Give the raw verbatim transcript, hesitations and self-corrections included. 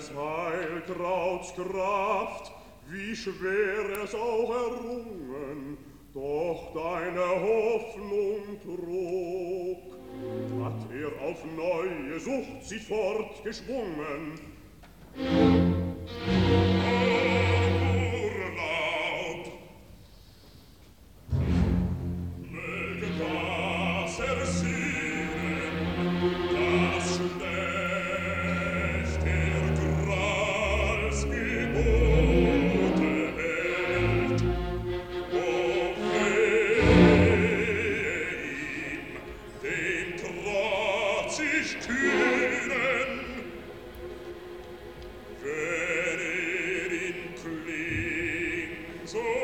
des Heilkrauts Kraft, wie schwer es auch errungen, doch deine Hoffnung trug. Hat er auf neue Sucht sie fortgeschwungen. Urlaub! Möge das ersehnen, das Schlecht der Grals Gebote hält. O wehe ihm, den trotzig kühnen, wenn er in Kling so